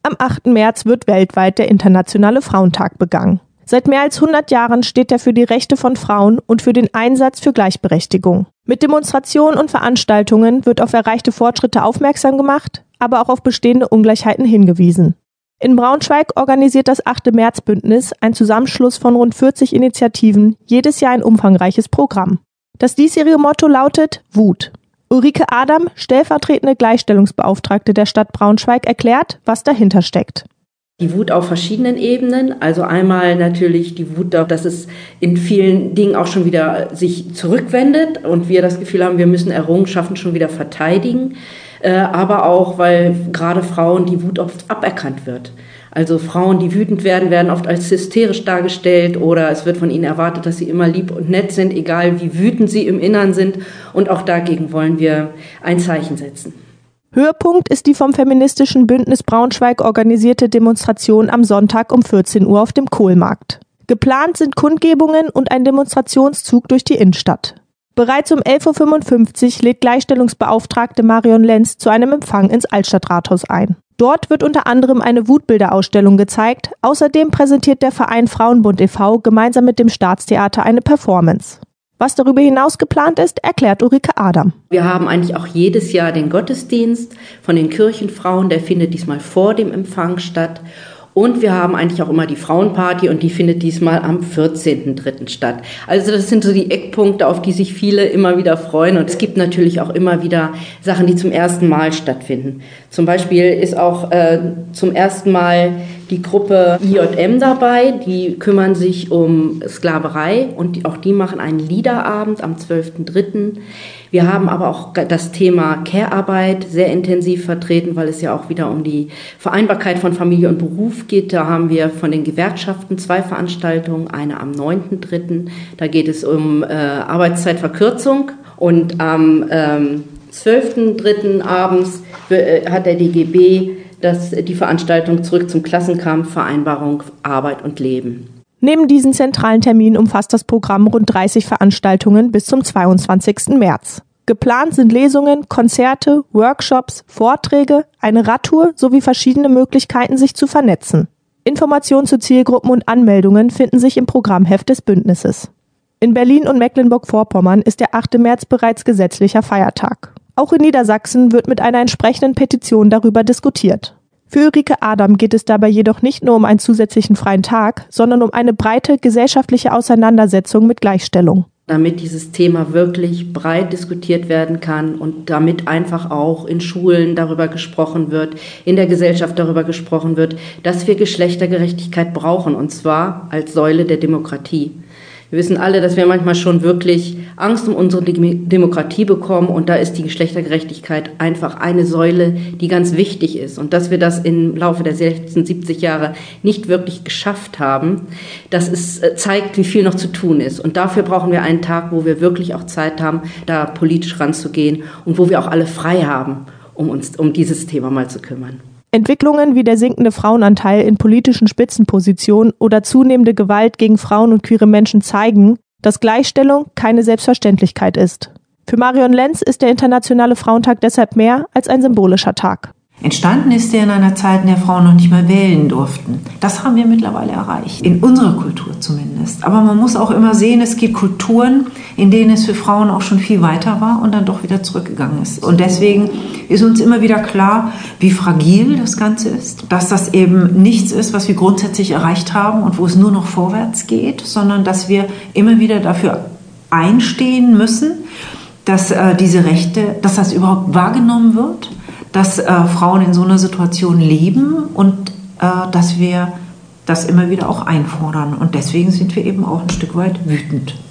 Am 8. März wird weltweit der Internationale Frauentag begangen. Seit mehr als 100 Jahren steht er für die Rechte von Frauen und für den Einsatz für Gleichberechtigung. Mit Demonstrationen und Veranstaltungen wird auf erreichte Fortschritte aufmerksam gemacht, aber auch auf bestehende Ungleichheiten hingewiesen. In Braunschweig organisiert das 8. März-Bündnis, ein Zusammenschluss von rund 40 Initiativen, jedes Jahr ein umfangreiches Programm. Das diesjährige Motto lautet Wut. Ulrike Adam, stellvertretende Gleichstellungsbeauftragte der Stadt Braunschweig, erklärt, was dahinter steckt. Die Wut auf verschiedenen Ebenen, also einmal natürlich die Wut, dass es in vielen Dingen auch schon wieder sich zurückwendet und wir das Gefühl haben, wir müssen Errungenschaften schon wieder verteidigen, aber auch, weil gerade Frauen die Wut oft aberkannt wird. Also Frauen, die wütend werden, werden oft als hysterisch dargestellt oder es wird von ihnen erwartet, dass sie immer lieb und nett sind, egal wie wütend sie im Innern sind, und auch dagegen wollen wir ein Zeichen setzen. Höhepunkt ist die vom feministischen Bündnis Braunschweig organisierte Demonstration am Sonntag um 14 Uhr auf dem Kohlmarkt. Geplant sind Kundgebungen und ein Demonstrationszug durch die Innenstadt. Bereits um 11.55 Uhr lädt Gleichstellungsbeauftragte Marion Lenz zu einem Empfang ins Altstadtrathaus ein. Dort wird unter anderem eine Wutbilderausstellung gezeigt. Außerdem präsentiert der Verein Frauenbund e.V. gemeinsam mit dem Staatstheater eine Performance. Was darüber hinaus geplant ist, erklärt Ulrike Adam. Wir haben eigentlich auch jedes Jahr den Gottesdienst von den Kirchenfrauen, der findet diesmal vor dem Empfang statt. Und wir haben eigentlich auch immer die Frauenparty und die findet diesmal am 14.03. statt. Also das sind so die Eckpunkte, auf die sich viele immer wieder freuen. Und es gibt natürlich auch immer wieder Sachen, die zum ersten Mal stattfinden. Zum Beispiel ist auch zum ersten Mal die Gruppe IJM dabei, die kümmern sich um Sklaverei und auch die machen einen Liederabend am 12.03. Wir haben aber auch das Thema Care-Arbeit sehr intensiv vertreten, weil es ja auch wieder um die Vereinbarkeit von Familie und Beruf geht. Da haben wir von den Gewerkschaften 2 Veranstaltungen, eine am 9.03. Da geht es um Arbeitszeitverkürzung und am 12.03. abends hat der DGB die Veranstaltung Zurück zum Klassenkampf, Vereinbarung, Arbeit und Leben. Neben diesen zentralen Terminen umfasst das Programm rund 30 Veranstaltungen bis zum 22. März. Geplant sind Lesungen, Konzerte, Workshops, Vorträge, eine Radtour sowie verschiedene Möglichkeiten, sich zu vernetzen. Informationen zu Zielgruppen und Anmeldungen finden sich im Programmheft des Bündnisses. In Berlin und Mecklenburg-Vorpommern ist der 8. März bereits gesetzlicher Feiertag. Auch in Niedersachsen wird mit einer entsprechenden Petition darüber diskutiert. Für Ulrike Adam geht es dabei jedoch nicht nur um einen zusätzlichen freien Tag, sondern um eine breite gesellschaftliche Auseinandersetzung mit Gleichstellung. Damit dieses Thema wirklich breit diskutiert werden kann und damit einfach auch in Schulen darüber gesprochen wird, in der Gesellschaft darüber gesprochen wird, dass wir Geschlechtergerechtigkeit brauchen, und zwar als Säule der Demokratie. Wir wissen alle, dass wir manchmal schon wirklich Angst um unsere Demokratie bekommen und da ist die Geschlechtergerechtigkeit einfach eine Säule, die ganz wichtig ist. Und dass wir das im Laufe der letzten 70 Jahre nicht wirklich geschafft haben, zeigt, wie viel noch zu tun ist. Und dafür brauchen wir einen Tag, wo wir wirklich auch Zeit haben, da politisch ranzugehen und wo wir auch alle frei haben, um uns um dieses Thema mal zu kümmern. Entwicklungen wie der sinkende Frauenanteil in politischen Spitzenpositionen oder zunehmende Gewalt gegen Frauen und queere Menschen zeigen, dass Gleichstellung keine Selbstverständlichkeit ist. Für Marion Lenz ist der Internationale Frauentag deshalb mehr als ein symbolischer Tag. Entstanden ist er in einer Zeit, in der Frauen noch nicht mal wählen durften. Das haben wir mittlerweile erreicht, in unserer Kultur zumindest. Aber man muss auch immer sehen, es gibt Kulturen, in denen es für Frauen auch schon viel weiter war und dann doch wieder zurückgegangen ist. Und deswegen ist uns immer wieder klar, wie fragil das Ganze ist, dass das eben nichts ist, was wir grundsätzlich erreicht haben und wo es nur noch vorwärts geht, sondern dass wir immer wieder dafür einstehen müssen, dass diese Rechte, dass das überhaupt wahrgenommen wird, dass Frauen in so einer Situation leben und dass wir das immer wieder auch einfordern. Und deswegen sind wir eben auch ein Stück weit wütend.